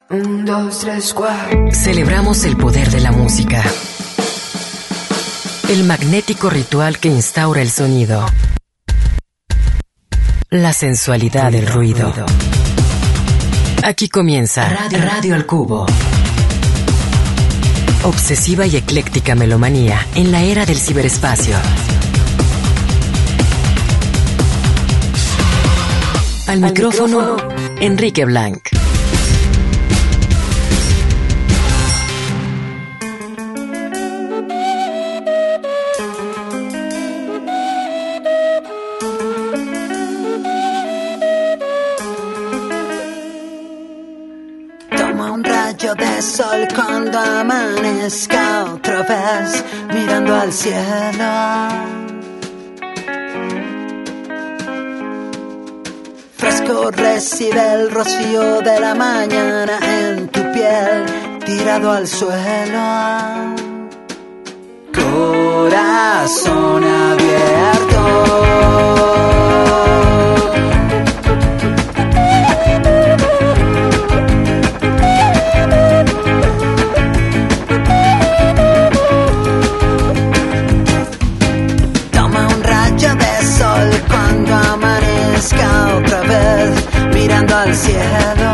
1, 2, 3, 4. Celebramos el poder de la música. El magnético ritual que instaura el sonido. La sensualidad del ruido. Aquí comienza Radio al Cubo. Obsesiva y ecléctica melomanía en la era del ciberespacio. Al micrófono, Enrique Blanc. De sol cuando amanezca otra vez mirando al cielo. Fresco recibe el rocío de la mañana en tu piel, tirado al suelo. Corazón abierto. Cuando amanezca otra vez mirando al cielo.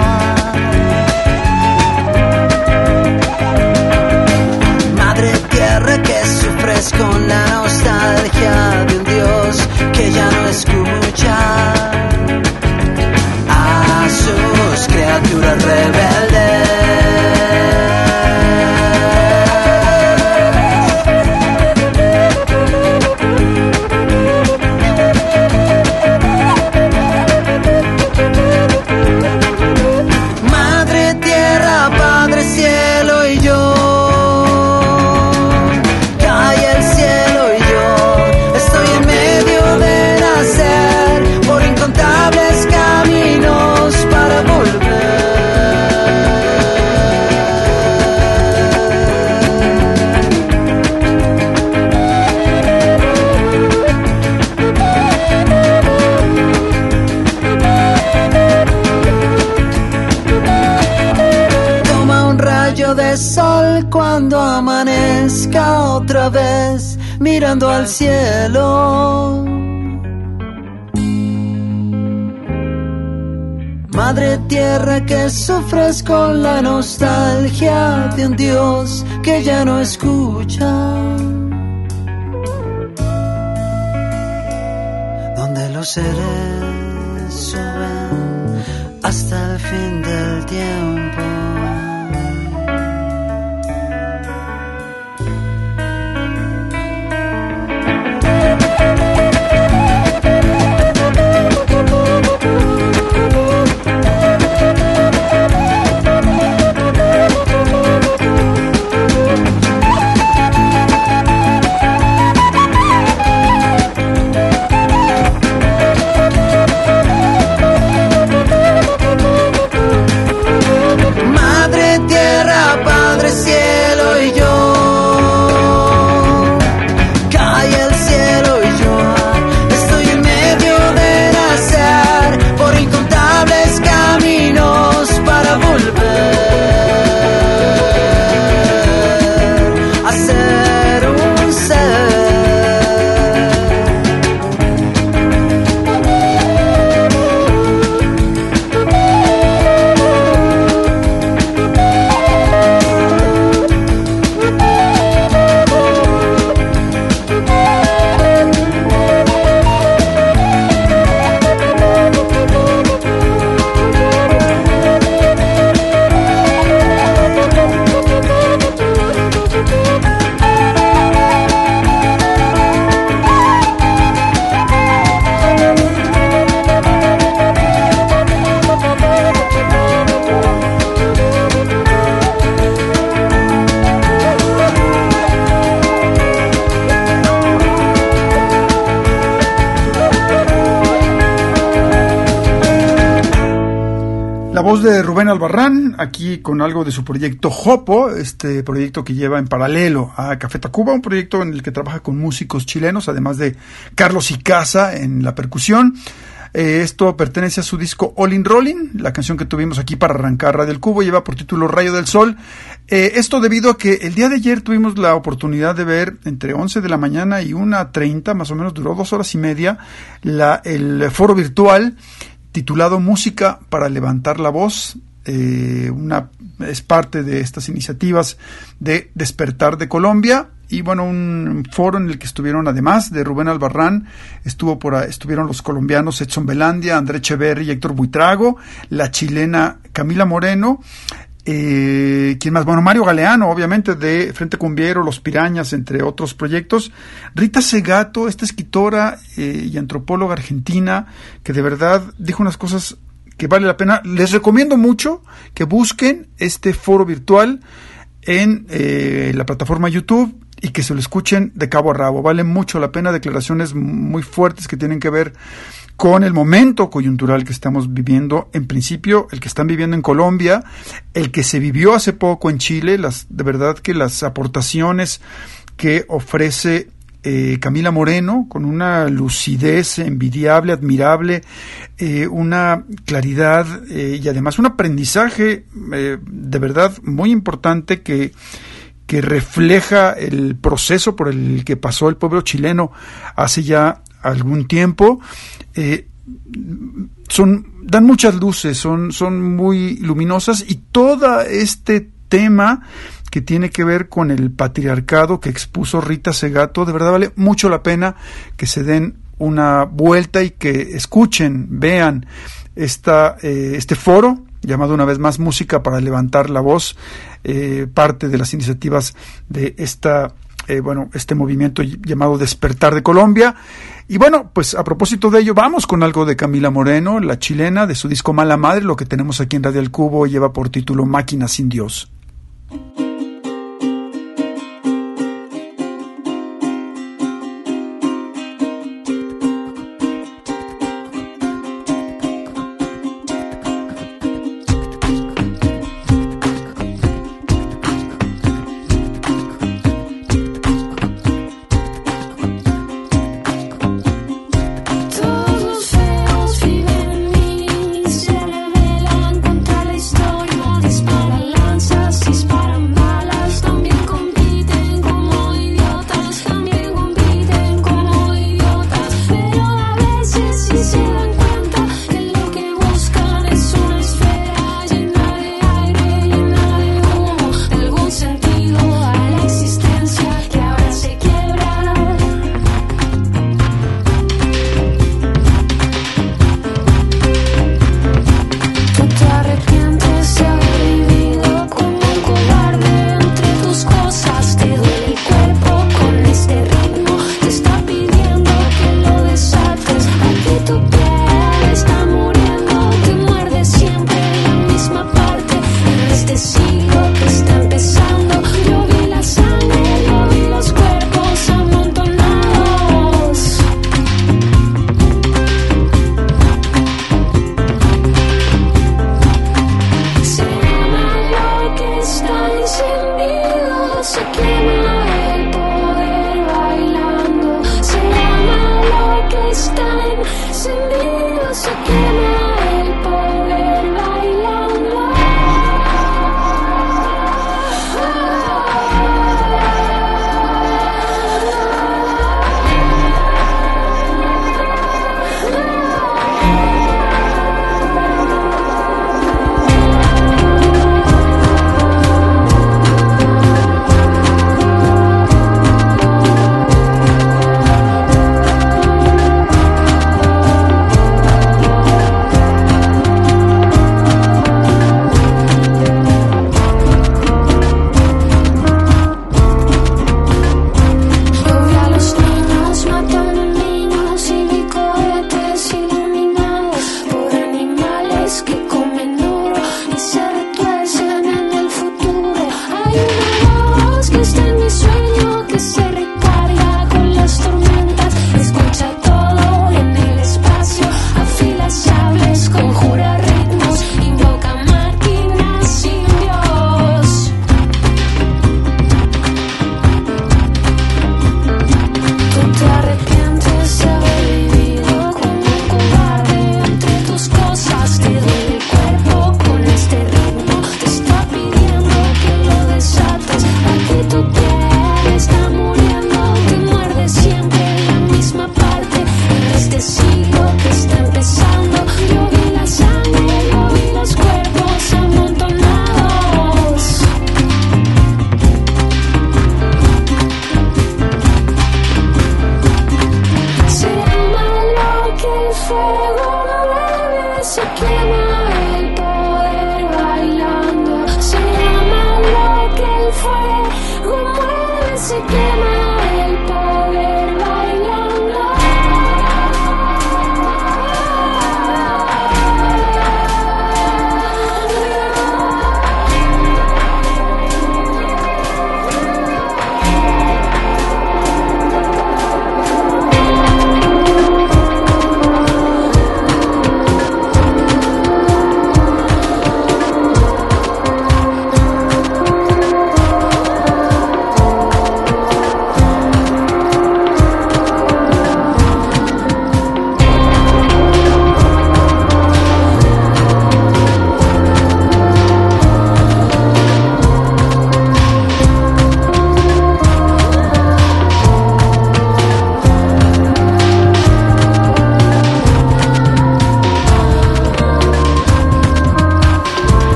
Madre tierra que sufres con la nostalgia de un Dios que ya no escucha a sus criaturas rebeldes. Sol cuando amanezca otra vez mirando al cielo. Madre tierra que sufres con la nostalgia de un Dios que ya no escucha. Donde los seres suben hasta el fin del tiempo. Voz de Rubén Albarrán, aquí con algo de su proyecto Jopo, este proyecto que lleva en paralelo a Café Tacuba, un proyecto en el que trabaja con músicos chilenos, además de Carlos Icaza en la percusión. Esto pertenece a su disco All in Rolling. La canción que tuvimos aquí para arrancar Radio El Cubo lleva por título Rayo del Sol. Esto debido a que el día de ayer tuvimos la oportunidad de ver entre 11 de la mañana y 1:30, más o menos duró 2 horas y media, el foro virtual titulado Música para levantar la voz. Es parte de estas iniciativas de Despertar de Colombia, y bueno, un foro en el que estuvieron, además de Rubén Albarrán, estuvieron los colombianos Edson Belandia, André Echeverri y Héctor Buitrago, la chilena Camila Moreno, ¿quién más? Bueno, Mario Galeano, obviamente, de Frente Cumbiero, Los Pirañas, entre otros proyectos. Rita Segato, esta escritora y antropóloga argentina, que de verdad dijo unas cosas que vale la pena. Les recomiendo mucho que busquen este foro virtual en la plataforma YouTube y que se lo escuchen de cabo a rabo. Vale mucho la pena, declaraciones muy fuertes que tienen que ver con el momento coyuntural que estamos viviendo, en principio el que están viviendo en Colombia, el que se vivió hace poco en Chile. De verdad que las aportaciones que ofrece Camila Moreno, con una lucidez envidiable, admirable, una claridad y además un aprendizaje de verdad muy importante que refleja el proceso por el que pasó el pueblo chileno hace ya algún tiempo. Dan muchas luces, son muy luminosas, y todo este tema que tiene que ver con el patriarcado que expuso Rita Segato, de verdad vale mucho la pena que se den una vuelta y que escuchen, vean este foro llamado una vez más Música para levantar la voz, parte de las iniciativas de este movimiento llamado Despertar de Colombia. Y bueno, pues a propósito de ello, vamos con algo de Camila Moreno, la chilena, de su disco Mala Madre. Lo que tenemos aquí en Radio El Cubo lleva por título Máquina sin Dios.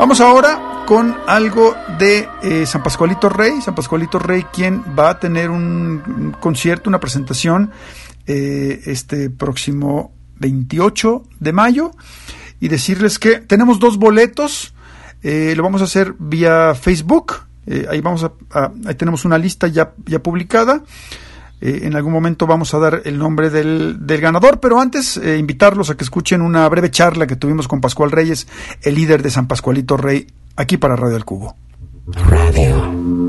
Vamos ahora con algo de San Pascualito Rey. San Pascualito Rey, quien va a tener un concierto, una presentación este próximo 28 de mayo. Y decirles que tenemos 2 boletos. Lo vamos a hacer vía Facebook. Ahí ahí tenemos una lista ya publicada. En algún momento vamos a dar el nombre del ganador, pero antes invitarlos a que escuchen una breve charla que tuvimos con Pascual Reyes, el líder de San Pascualito Rey, aquí para Radio El Cubo. Radio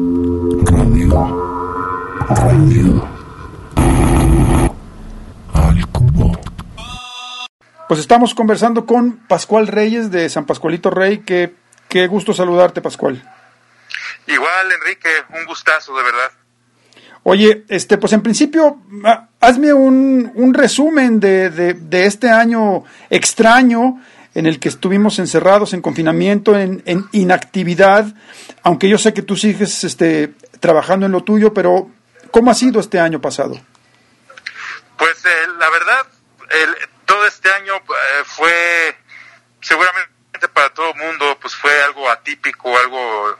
Al Cubo. Pues estamos conversando con Pascual Reyes de San Pascualito Rey. Qué gusto saludarte, Pascual. Igual, Enrique, un gustazo, de verdad. Oye, pues en principio, hazme un resumen de este año extraño en el que estuvimos encerrados en confinamiento, en inactividad, aunque yo sé que tú sigues trabajando en lo tuyo, pero ¿cómo ha sido este año pasado? Pues la verdad, todo este año fue, seguramente para todo el mundo, pues fue algo atípico, algo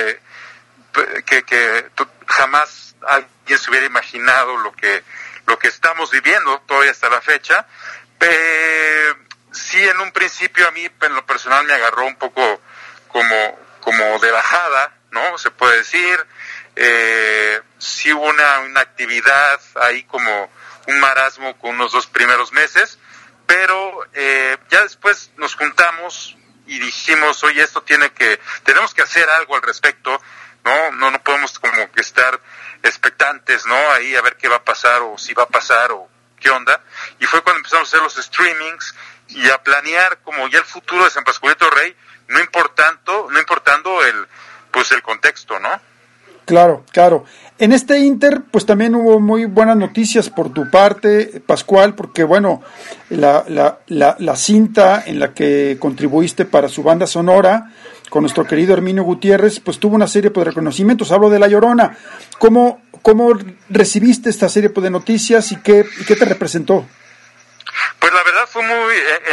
que jamás alguien se hubiera imaginado lo que estamos viviendo todavía hasta la fecha. Sí, en un principio a mí en lo personal me agarró un poco como de bajada, ¿no? Se puede decir. Sí hubo una actividad ahí como un marasmo con unos 2 primeros meses, pero ya después nos juntamos y dijimos, oye, tenemos que hacer algo al respecto, no podemos como que estar expectantes, ¿no? Ahí a ver qué va a pasar, o si va a pasar, o qué onda. Y fue cuando empezamos a hacer los streamings y a planear como ya el futuro de San Pascualito Rey, no importando el contexto, ¿no? Claro. En este inter, pues también hubo muy buenas noticias por tu parte, Pascual, porque bueno, la cinta en la que contribuiste para su banda sonora, con nuestro querido Herminio Gutiérrez, pues tuvo una serie de reconocimientos. Hablo de La Llorona. ¿Cómo recibiste esta serie de noticias y qué te representó? Pues la verdad fue muy,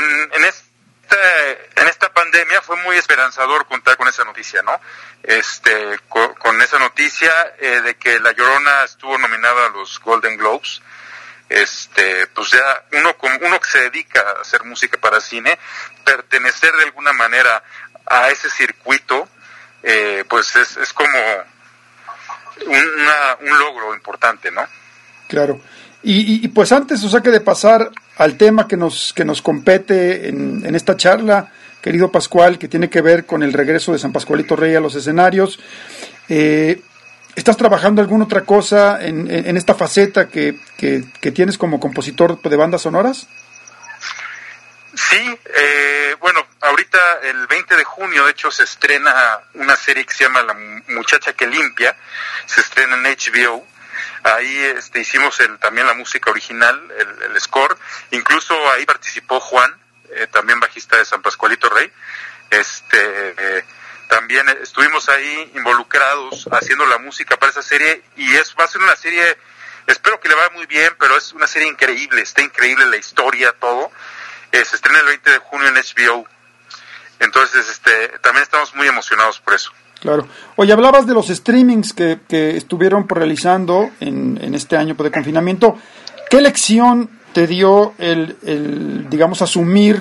en esta pandemia fue muy esperanzador contar con esa noticia, ¿no? Con esa noticia de que La Llorona estuvo nominada a los Golden Globes. Pues ya uno que se dedica a hacer música para cine, pertenecer de alguna manera a ese circuito, pues es como un logro importante, ¿no? Claro. Y pues antes, o sea, que de pasar al tema que nos compete en esta charla, querido Pascual, que tiene que ver con el regreso de San Pascualito Rey a los escenarios, ¿estás trabajando alguna otra cosa en esta faceta que tienes como compositor de bandas sonoras? Sí, bueno, ahorita el 20 de junio, de hecho, se estrena una serie que se llama La Muchacha que Limpia, se estrena en HBO. Ahí hicimos también la música original, el score, incluso ahí participó Juan, también bajista de San Pascualito Rey. También estuvimos ahí involucrados haciendo la música para esa serie, y va a ser una serie, espero que le vaya muy bien, pero es una serie increíble, está increíble la historia, todo. Se estrena el 20 de junio en HBO. Entonces, también estamos muy emocionados por eso. Claro. Oye, hablabas de los streamings que estuvieron realizando en este año de confinamiento. ¿Qué lección te dio el digamos, asumir,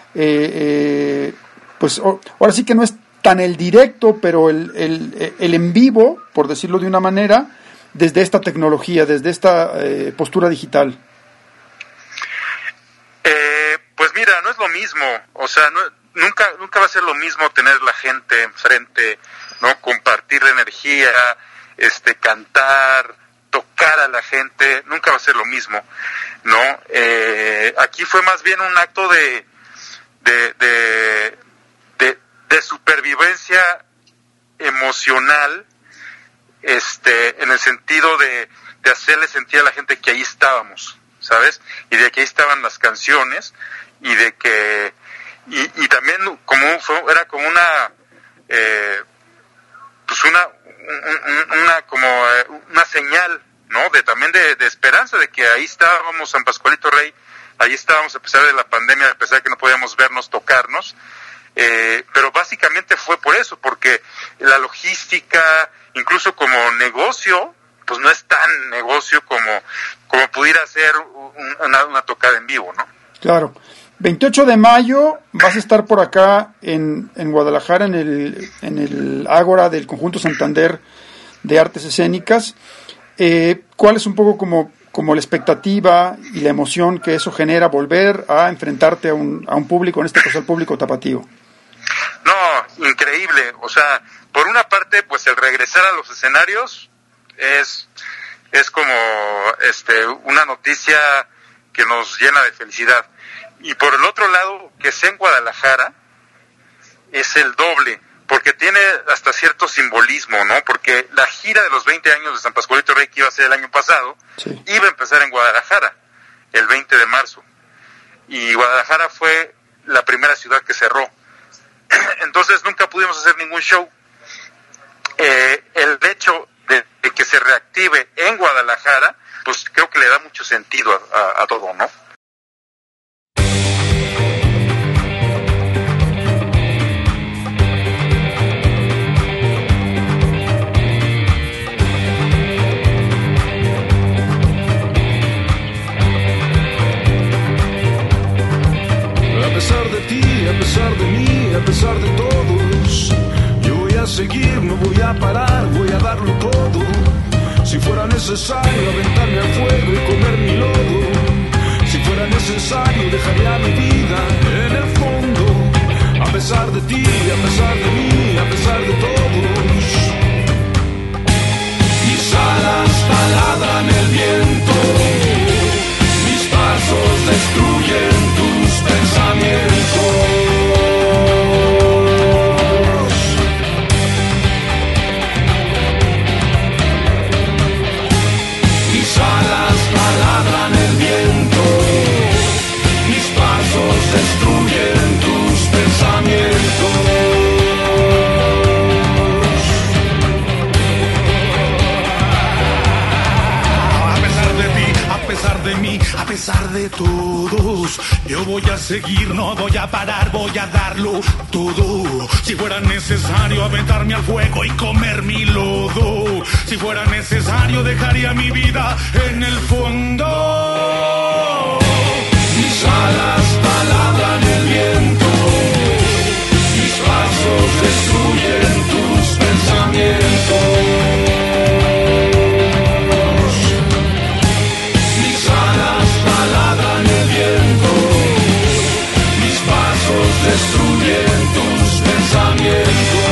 pues ahora sí que no es tan el directo, pero el en vivo, por decirlo de una manera, desde esta tecnología, desde esta postura digital? Pues mira, no es lo mismo, o sea, nunca va a ser lo mismo tener la gente enfrente, ¿no? Compartir la energía, cantar, tocar a la gente, nunca va a ser lo mismo, ¿no? Aquí fue más bien un acto de supervivencia emocional, en el sentido de hacerle sentir a la gente que ahí estábamos, ¿sabes? Y de que ahí estaban las canciones, y de que y también era como una pues una señal, ¿no? También de esperanza, de que ahí estábamos, San Pascualito Rey, ahí estábamos a pesar de la pandemia, a pesar de que no podíamos vernos, tocarnos, pero básicamente básicamente fue por eso, porque la logística, incluso como negocio, pues no es tan negocio como pudiera ser una tocada en vivo, ¿no? Claro. 28 de mayo vas a estar por acá en Guadalajara, en el Ágora del Conjunto Santander de Artes Escénicas. ¿Cuál es un poco como la expectativa y la emoción que eso genera, volver a enfrentarte a un público, en este caso al público tapatío? No, increíble. O sea, por una parte, pues el regresar a los escenarios es como una noticia que nos llena de felicidad. Y por el otro lado, que sea en Guadalajara es el doble, porque tiene hasta cierto simbolismo, ¿no? Porque la gira de los 20 años de San Pascualito Rey, que iba a ser el año pasado, sí, iba a empezar en Guadalajara, el 20 de marzo. Y Guadalajara fue la primera ciudad que cerró. Entonces nunca pudimos hacer ningún show. El hecho de que se reactive en Guadalajara, pues creo que le da mucho sentido a todo, ¿no? A pesar de mí, a pesar de todos, yo voy a seguir, no voy a parar, voy a darlo todo. Si fuera necesario aventarme al fuego y comer mi lodo, si fuera necesario dejaría mi vida en el fondo. A pesar de ti, a pesar de mí, a pesar de todos, mis alas taladran el viento, mis pasos destruyen tus pensamientos. Mis alas taladran el viento, mis pasos destruyen tus pensamientos. A pesar de ti, a pesar de mí, a pesar de todos, yo voy a seguir, no voy a parar, voy a darlo todo. Si fuera necesario aventarme al fuego y comer mi lodo, si fuera necesario dejaría mi vida en el fondo. Mis alas taladran el viento, mis pasos destruyen tus pensamientos. Destruyen tus pensamientos.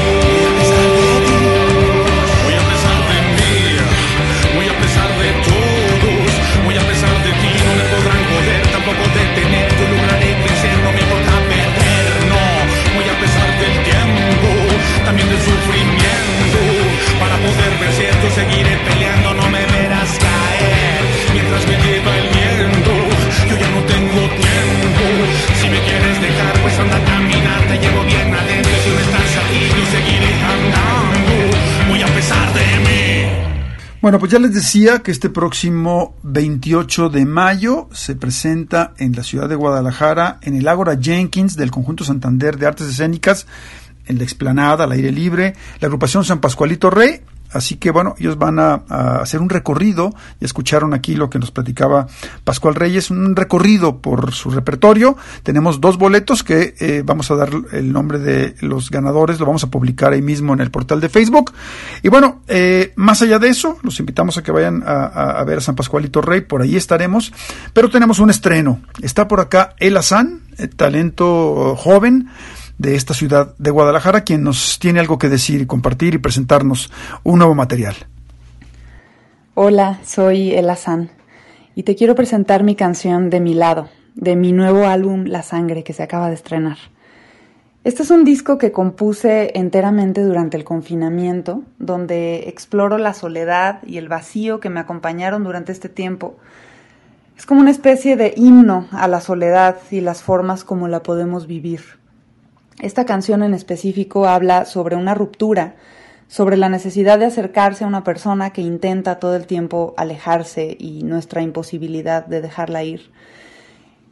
Voy a pesar de mí, voy a pesar de todos, voy a pesar de ti, no me podrán poder tampoco detener, yo lograré vencer, no me importa perder, no. Voy a pesar del tiempo, también del sufrimiento, para poder vencer yo seguiré peleando, no me verás caer, mientras me lleva el viento, yo ya no tengo tiempo. Si me quieres dejar, pues anda a caminar, te llevo bien adentro. Si no estás aquí, yo seguiré andando. Voy a pesar de mí. Bueno, pues ya les decía que este próximo 28 de mayo se presenta en la ciudad de Guadalajara, en el Ágora Jenkins del Conjunto Santander de Artes Escénicas, en la explanada, al aire libre, la agrupación San Pascualito Rey. Así que bueno, ellos van a hacer un recorrido, ya escucharon aquí lo que nos platicaba Pascual Reyes, un recorrido por su repertorio. Tenemos 2 boletos que vamos a dar el nombre de los ganadores, lo vamos a publicar ahí mismo en el portal de Facebook. Y bueno, más allá de eso, los invitamos a que vayan a ver a San Pascualito Rey, por ahí estaremos, pero tenemos un estreno. Está por acá El Azán, talento joven de esta ciudad de Guadalajara, quien nos tiene algo que decir y compartir y presentarnos un nuevo material. Hola, soy El Azán y te quiero presentar mi canción De mi lado, de mi nuevo álbum La Sangre, que se acaba de estrenar. Este es un disco que compuse enteramente durante el confinamiento, donde exploro la soledad y el vacío que me acompañaron durante este tiempo. Es como una especie de himno a la soledad y las formas como la podemos vivir. Esta canción en específico habla sobre una ruptura, sobre la necesidad de acercarse a una persona que intenta todo el tiempo alejarse y nuestra imposibilidad de dejarla ir.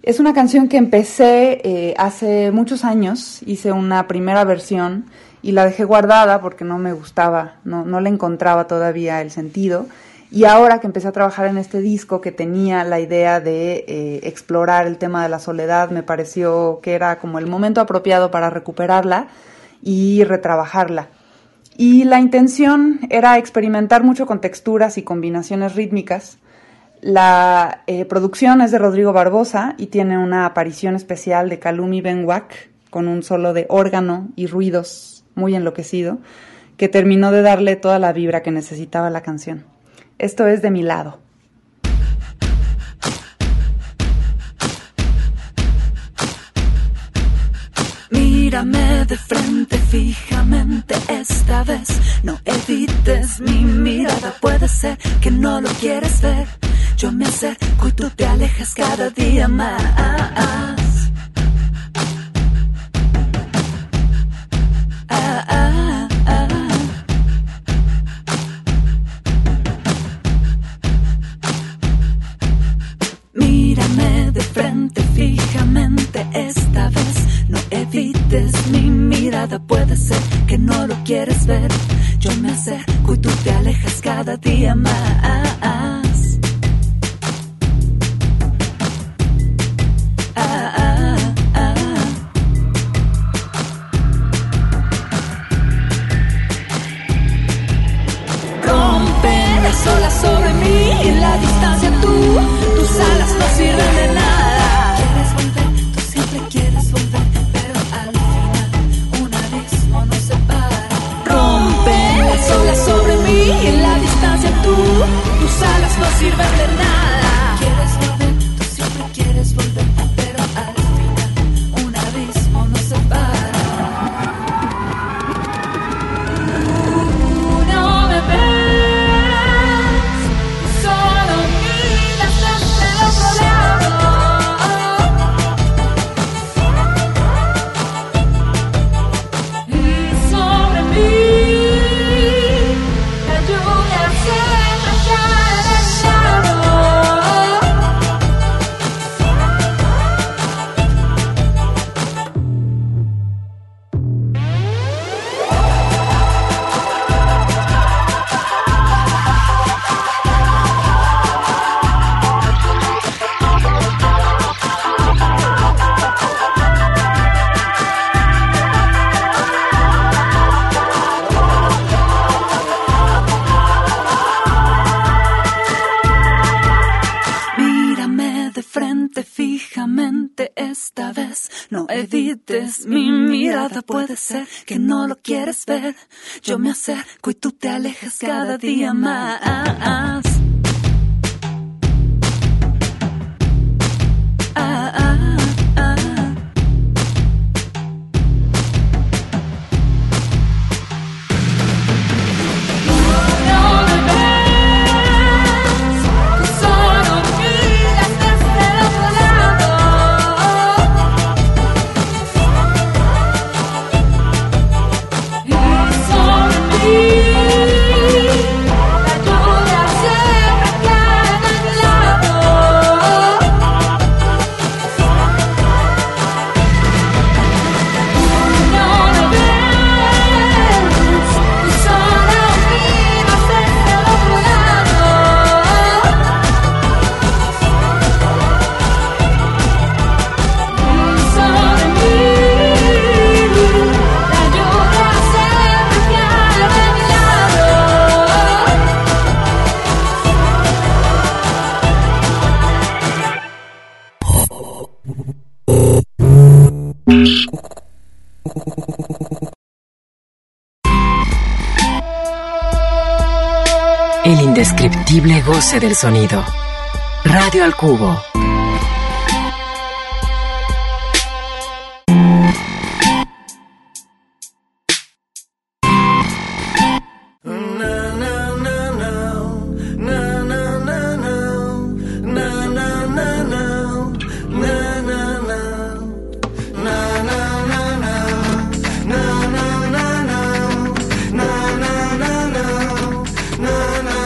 Es una canción que empecé hace muchos años, hice una primera versión y la dejé guardada porque no me gustaba, no le encontraba todavía el sentido. Y ahora que empecé a trabajar en este disco, que tenía la idea de explorar el tema de la soledad, me pareció que era como el momento apropiado para recuperarla y retrabajarla. Y la intención era experimentar mucho con texturas y combinaciones rítmicas. La producción es de Rodrigo Barbosa y tiene una aparición especial de Kalumi Benwak con un solo de órgano y ruidos muy enloquecido que terminó de darle toda la vibra que necesitaba la canción. Esto es De mi lado. Mírame de frente fijamente esta vez, no evites mi mirada, puede ser que no lo quieres ver. Yo me acerco y tú te alejas cada día más. Mírame de frente fijamente esta vez, no evites mi mirada, puede ser que no lo quieres ver. Yo me acerco y tú te alejas cada día más. Rompe las olas sobre mí y en la distancia tus alas no sirven de nada. Quieres volver, tú siempre quieres volver, pero al final un abismo nos separa. Rompe las olas sobre mí y en la distancia tus alas no sirven de nada. Quieres volver, tú siempre quieres volver, pero al final un abismo nos separa. No me ves, solo miras desde el otro lado. Y sobre mí la lluvia siempre cae del lado. Mírame de frente fijamente esta vez, no evites mi mirada, puede ser que no lo quieres ver. Yo me acerco y tú te alejas cada día más. No me ves, tú solo miras desde el otro lado. Y sobre mí la lluvia siempre cae de mi lado. No me ves, tú solo miras desde el otro lado. Y sobre mí la lluvia siempre cae de mi lado. El indescriptible goce del sonido. Radio al Cubo.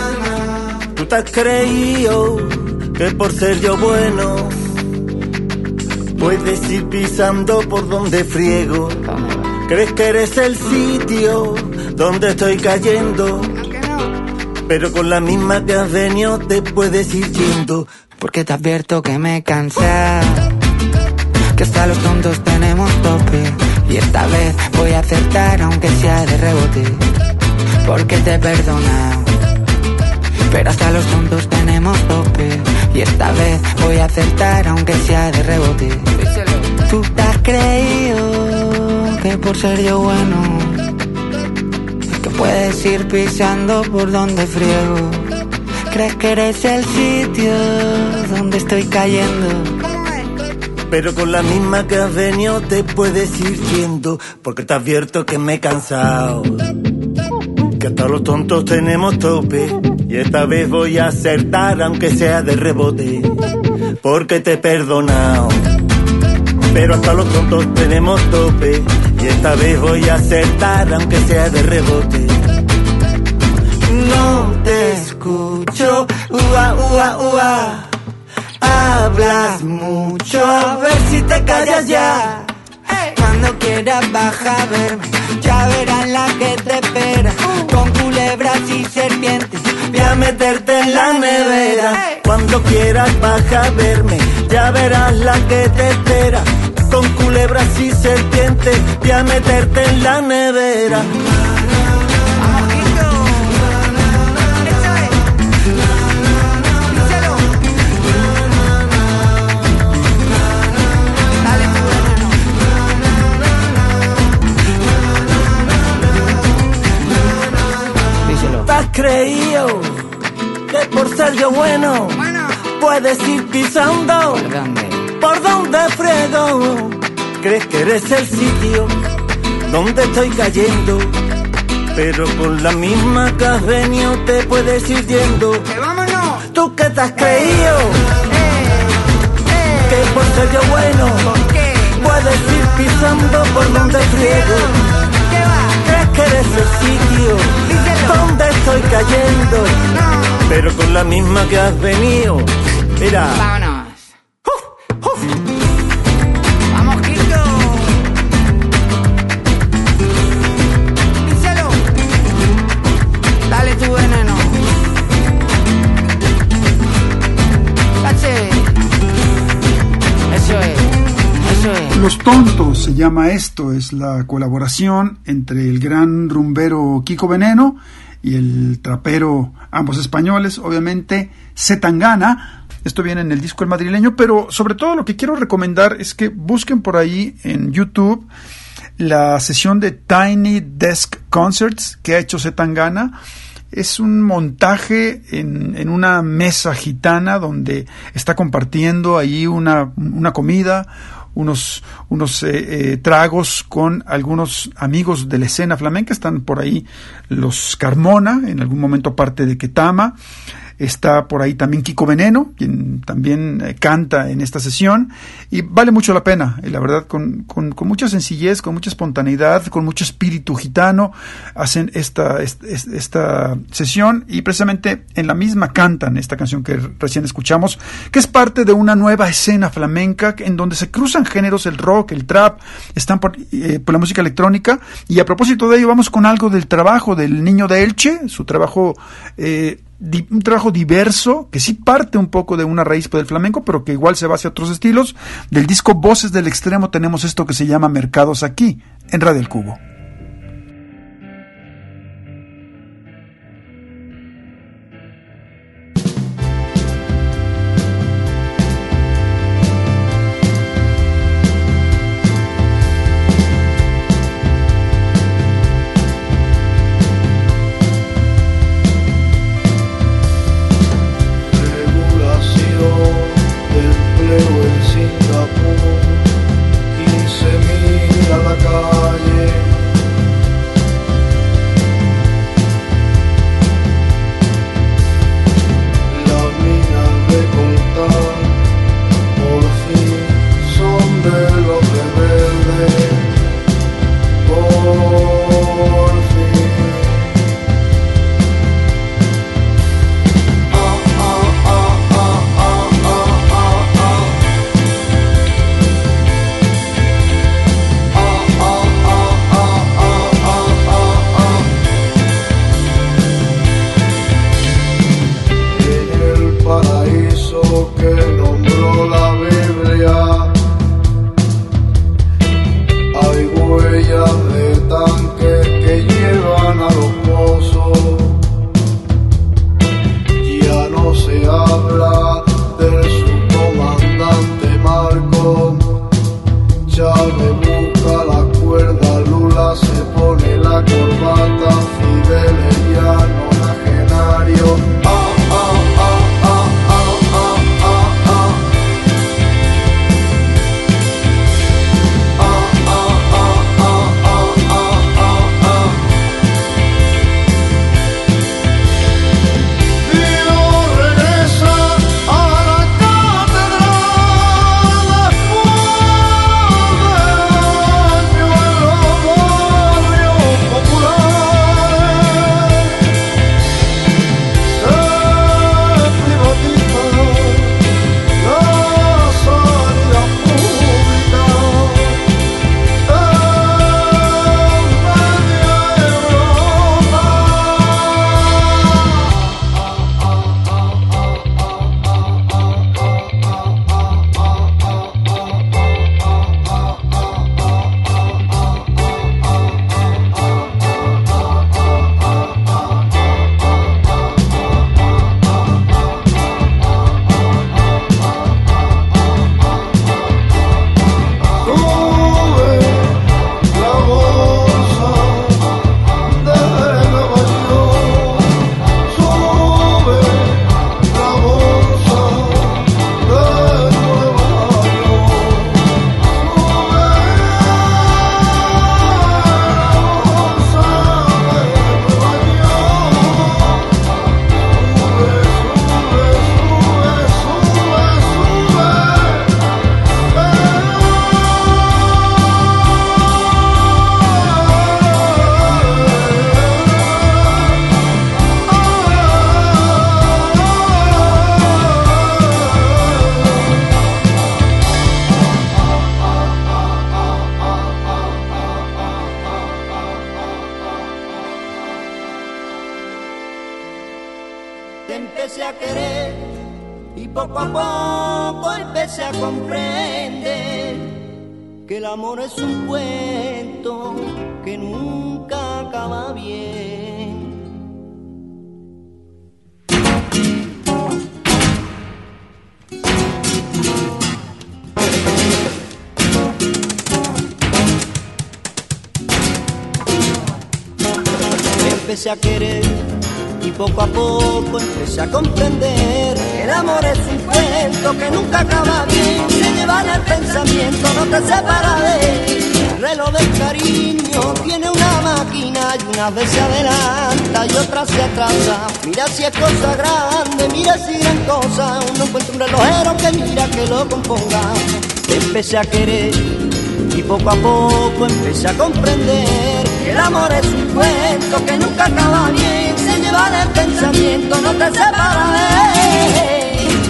Tú te has creído que por ser yo bueno Puedes ir pisando por donde friego. Crees que eres el sitio donde estoy cayendo, pero con la misma que has venido te puedes ir yendo. Porque te advierto que me he cansado, que hasta los tontos tenemos tope. Y esta vez voy a acertar aunque sea de rebote. Porque te he perdonado, pero hasta los tontos tenemos tope. Y esta vez voy a acertar aunque sea de rebote. Tú te has creído que por ser yo bueno, que puedes ir pisando por donde friego. Crees que eres el sitio donde estoy cayendo, pero con la misma que has venido te puedes ir yendo. Porque te advierto que me he cansado, que hasta los tontos tenemos tope. Y esta vez voy a acertar aunque sea de rebote. Porque te he perdonado, pero hasta los tontos tenemos tope. Y esta vez voy a acertar aunque sea de rebote. No te escucho, ua, ua, ua. Hablas mucho, a ver si te callas ya. Cuando quieras baja a verme, ya verás la que te espera. Con culebras y serpientes voy a meterte en la nevera. Cuando quieras baja a verme, ya verás la que te espera. Con culebras y serpientes voy a meterte en la nevera. ¿Has creído que por ser yo bueno puedes ir pisando por donde frego? Crees que eres el sitio donde estoy cayendo, pero con la misma que has venido te puedes ir yendo. ¡Vámonos! ¿Tú qué te has creído? Que por ser yo bueno puedes ir pisando por donde friego. ¿Crees que eres el sitio donde estoy cayendo? Pero con la misma que has venido. Mira. Vámonos. Vamos, Quito. Díselo. Dale tu veneno. Cache. Eso es. Los Tontos se llama esto, es la colaboración entre el gran rumbero Kiko Veneno y el trapero, ambos españoles, obviamente, Zetangana. Esto viene en el disco El Madrileño, pero sobre todo lo que quiero recomendar es que busquen por ahí en YouTube la sesión de Tiny Desk Concerts que ha hecho Zetangana. Es un montaje en una mesa gitana donde está compartiendo ahí una comida, unos tragos con algunos amigos de la escena flamenca. Están por ahí los Carmona, en algún momento parte de Ketama. Está por ahí también Kiko Veneno, quien también canta en esta sesión, y vale mucho la pena, y la verdad, con mucha sencillez, con mucha espontaneidad, con mucho espíritu gitano, hacen esta sesión, y precisamente en la misma cantan esta canción que recién escuchamos, que es parte de una nueva escena flamenca, en donde se cruzan géneros, el rock, el trap, están por la música electrónica, y a propósito de ello vamos con algo del trabajo del Niño de Elche, su trabajo, un trabajo diverso, que sí parte un poco de una raíz del flamenco, pero que igual se va hacia otros estilos. Del disco Voces del Extremo tenemos esto que se llama Mercados aquí, en Radio El Cubo. Singapur, 15.000 a la calle. empecé a querer y poco a poco empecé a comprender que el amor es un cuento que nunca acaba bien. Empecé a querer y poco a poco empecé a comprender que el amor es un cuento que nunca acaba bien. Se lleva en el pensamiento, no te separa de él. El reloj del cariño tiene una máquina y unas veces se adelanta y otras se atrasa. Mira si es cosa grande, mira si gran cosa. Uno encuentra un relojero que mira que lo componga. Empecé a querer y poco a poco empecé a comprender que el amor es un cuento que nunca acaba bien. Se lleva en el pensamiento, no te separa de él.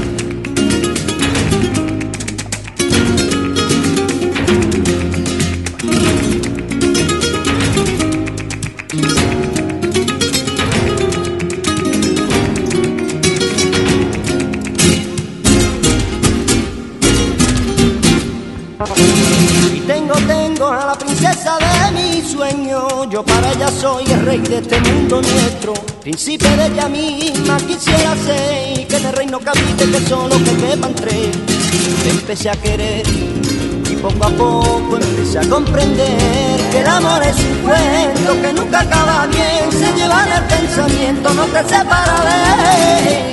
Y tengo a la princesa de mi sueño. Yo para ella soy el rey de este mundo nuestro, príncipe de ella misma quisiera ser, y que en el reino que habite que solo que quepan tres. Empecé a querer y poco a poco empecé a comprender que el amor es un cuento que nunca acaba bien. Se lleva en el pensamiento, no te separa de él.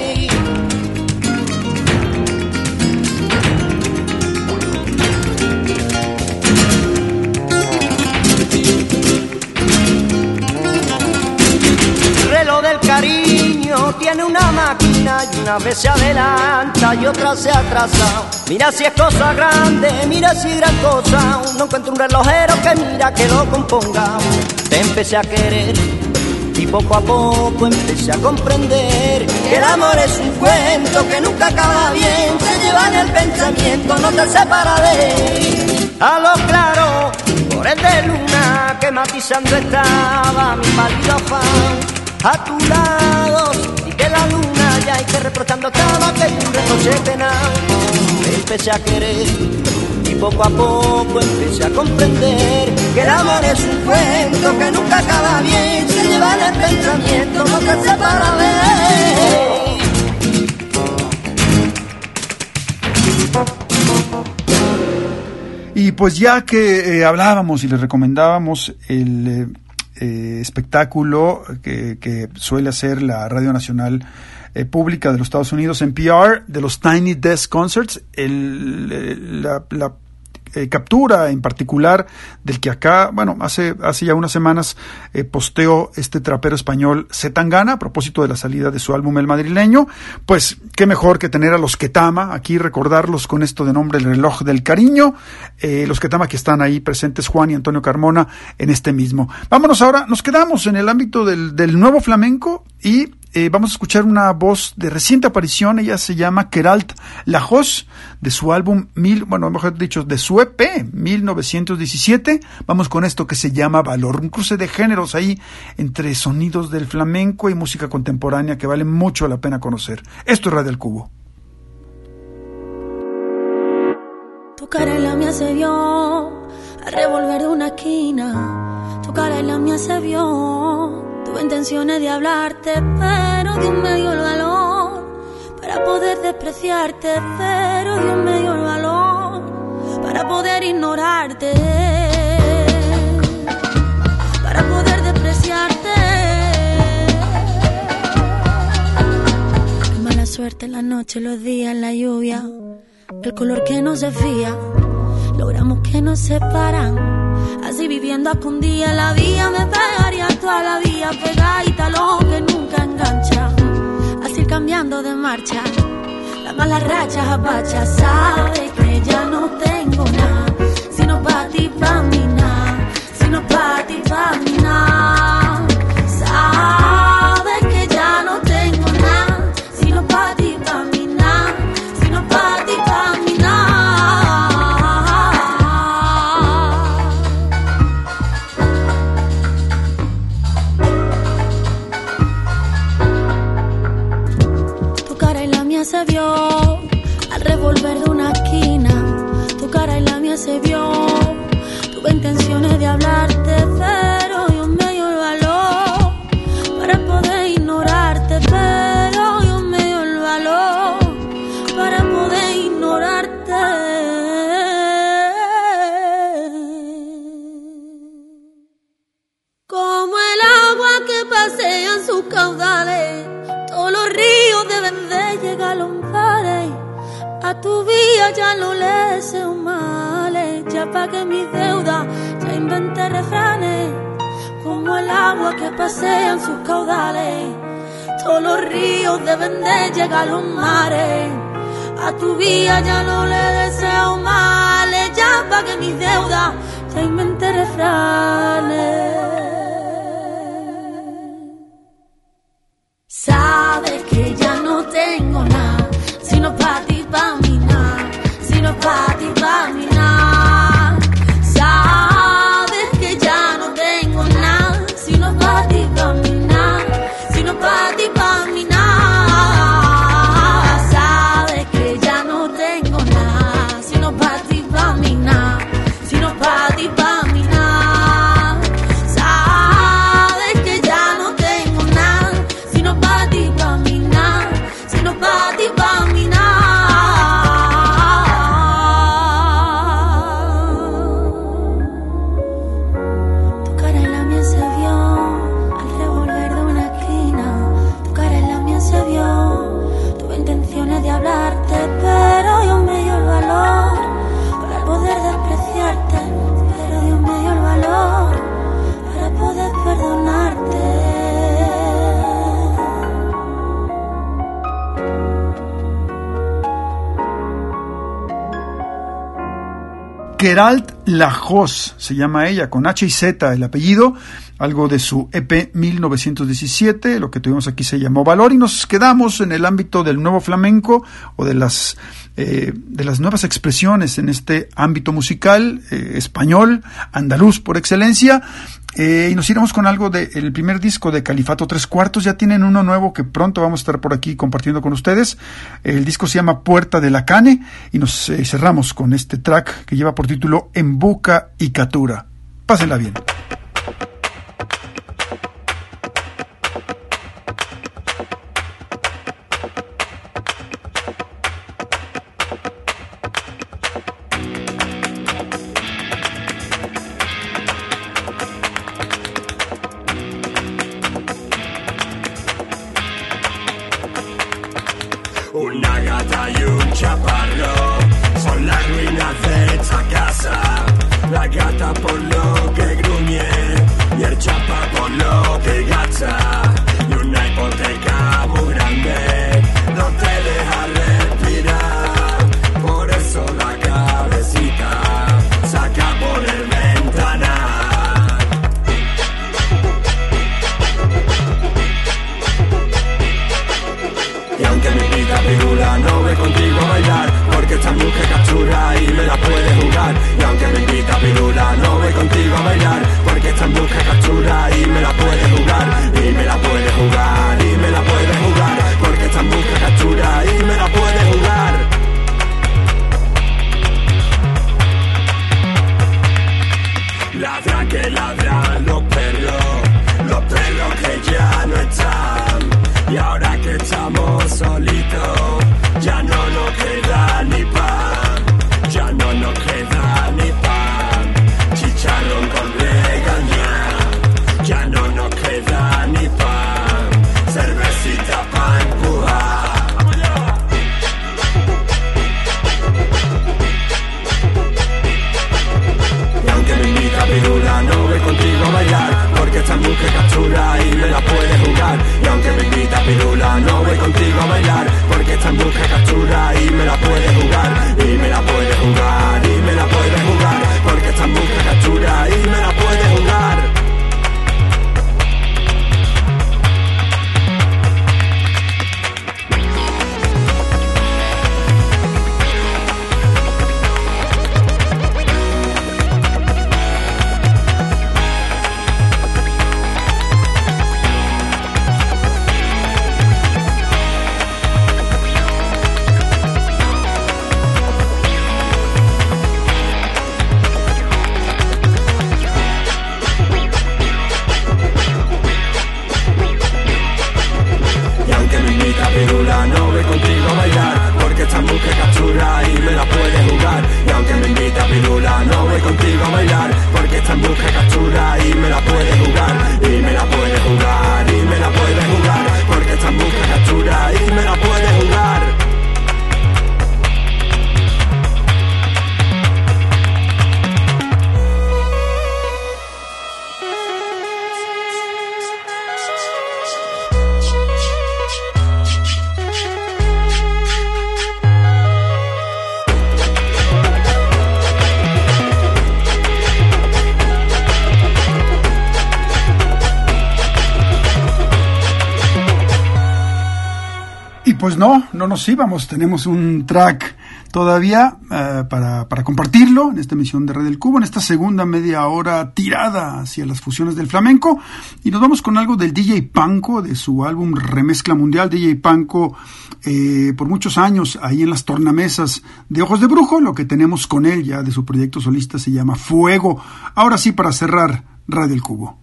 Del cariño tiene una máquina y una vez se adelanta y otra se atrasa. Mira si es cosa grande, mira si gran cosa. Uno encuentra un relojero que mira que lo componga. Te empecé a querer y poco a poco empecé a comprender que el amor es un cuento que nunca acaba bien. Se lleva en el pensamiento, no te separa de él. A lo claro, por el de luna que matizando estaba mi pálido afán. A tu lado, y que la luna ya y que reprochando estaba que un reproche penal. Me empecé a querer y poco a poco empecé a comprender que el amor es un cuento que nunca acaba bien. Se lleva en el pensamiento, no te separa de él. Y pues ya que hablábamos y les recomendábamos el espectáculo que suele hacer la Radio Nacional Pública de los Estados Unidos, NPR, de los Tiny Desk Concerts, la captura en particular del que acá, bueno, hace ya unas semanas posteó este trapero español Zetangana a propósito de la salida de su álbum El Madrileño. Pues qué mejor que tener a los Ketama aquí, recordarlos con esto de nombre El Reloj del Cariño. Los Ketama que están ahí presentes, Juan y Antonio Carmona, en este mismo. Vámonos ahora, nos quedamos en el ámbito del nuevo flamenco y vamos a escuchar una voz de reciente aparición. Ella se llama Queralt Lajos, de su álbum, mejor dicho, de su EP 1917. Vamos con esto que se llama Valor, un cruce de géneros ahí entre sonidos del flamenco y música contemporánea que vale mucho la pena conocer. Esto es Radio El Cubo. Tu cara en la mía se vio al revolver de una esquina. Tu cara en la mía se vio. Tuve intenciones de hablarte, pero Dios me dio el valor para poder despreciarte, pero Dios me dio el valor para poder ignorarte, para poder despreciarte. Qué mala suerte en la noche, los días, en la lluvia, el color que no se fía, logramos que nos separan. Así viviendo a escondidas la vida me pegaría toda la vida pegadita, lo que nunca engancha. Así cambiando de marcha, las malas rachas apachas. Sabes que ya no tengo nada, sino pa' ti, pa' mí nada, sino pa' ti, pa' mí nada. Sabes que ya no tengo nada, sino pa' ti, pa' mí nada, sino pa' ti, pa' mí nada. intenciones de hablarte, pero yo me dio el valor para poder ignorarte, pero yo me dio el valor para poder ignorarte. Como el agua que pasea en sus caudales, todos los ríos deben de llegar a los mares. A tu vía ya no le deseo males, ya pagué mis deudas, ya inventé refranes. Como el agua que pasea en sus caudales, todos los ríos deben de llegar a los mares. A tu vía ya no le deseo males, ya pagué mis deudas, ya inventé refranes. Sabes que ya no tengo nada, sino pa' ti, pa' mí nada, sino pa' ti, pa' mí nada. Sabes que ya no tengo nada, sino pa' ti, pa' mí nada, sino pa' ti, pa' mí nada. Sabes que ya no tengo nada, sino pa' ti, pa' mí nada, sino pa' ti, pa' mí nada. Sabes que ya no tengo nada, sino pa' ti, pa' mí nada, sino pa' ti, pa' mí nada. Tu cara en la mía se vio al revolver de una esquina, tu cara en la mía se vio. Tuve intenciones de hablarte, pero Dios me dio el valor para poder despreciarte, pero Dios me dio el valor para poder perdonarte. Queralt Lajoz se llama ella, con H y Z el apellido, algo de su EP 1917, lo que tuvimos aquí se llamó Valor, y nos quedamos en el ámbito del nuevo flamenco o de las nuevas expresiones en este ámbito musical español, andaluz por excelencia, y nos iremos con algo del primer disco de Califato 3/4. Ya tienen uno nuevo que pronto vamos a estar por aquí compartiendo con ustedes. El disco se llama Puerta de la Cane, y nos cerramos con este track que lleva por título En Buca y Catura. Pásenla bien. Una gata y un chaparro son las ruinas de esta casa. La gata por lo que gruñe y el chapa por lo que gasta. Y una hipoteca muy grande no te deja respirar. Por eso la cabecita saca por el ventanal. Y aunque mi vida pirula no ve contigo a bailar, porque esta mujer captura y me la puede jugar. Y aunque me invita pirula no ve contigo a bailar, porque esta mujer captura y me la puede jugar. Y me la puede jugar, y me la puede jugar, porque esta mujer captura y me la puede jugar. Ladran que ladran los perros que ya no están. Y ahora que estamos solitos, ya no nos queda ni pan, ya no nos queda ni pan. Chicharrón con regaña, la puede jugar, y me la puede jugar, y me la puede jugar, porque está en busca captura y me la puede jugar. Pues no nos íbamos, tenemos un track todavía para compartirlo en esta emisión de Red del Cubo, en esta segunda media hora tirada hacia las fusiones del flamenco, y nos vamos con algo del DJ Panko, de su álbum Remezcla Mundial. DJ Panko, por muchos años ahí en las tornamesas de Ojos de Brujo. Lo que tenemos con él ya de su proyecto solista se llama Fuego. Ahora sí, para cerrar Red del Cubo.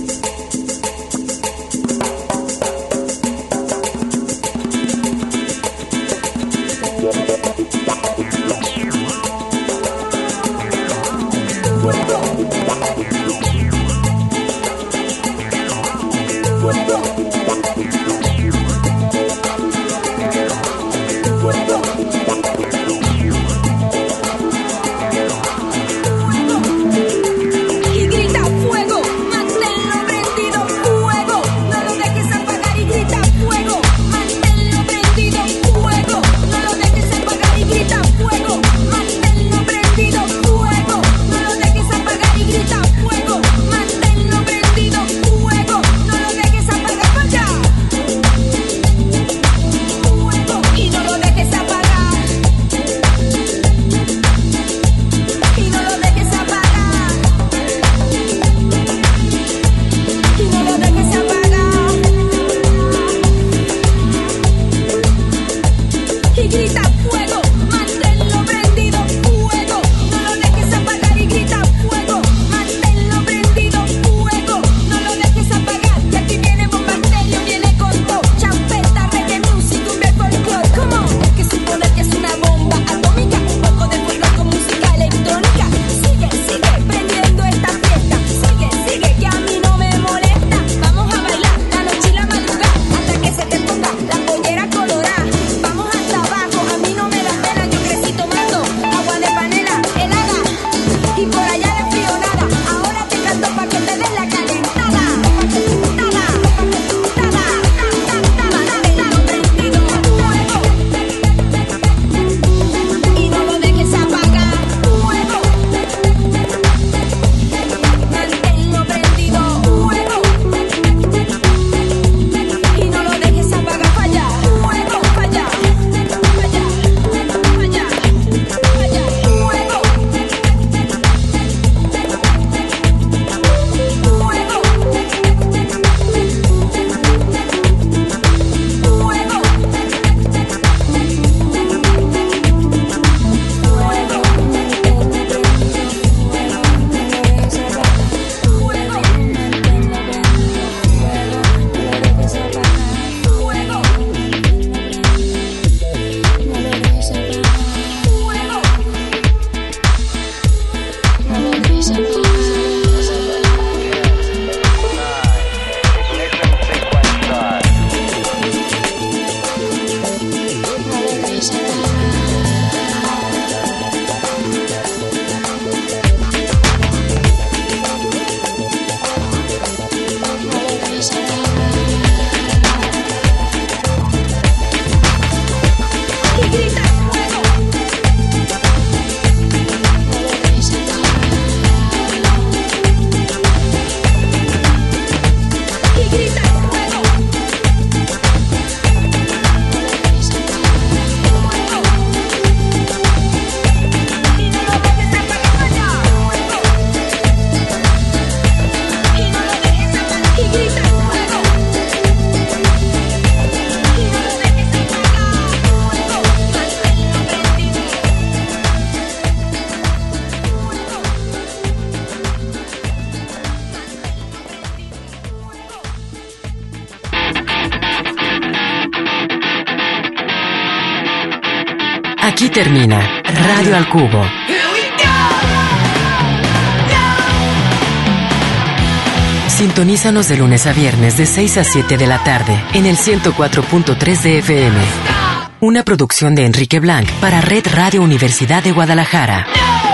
Aquí termina Radio al Cubo. Sintonízanos de lunes a viernes de 6 a 7 de la tarde en el 104.3 de FM. Una producción de Enrique Blanc para Red Radio Universidad de Guadalajara.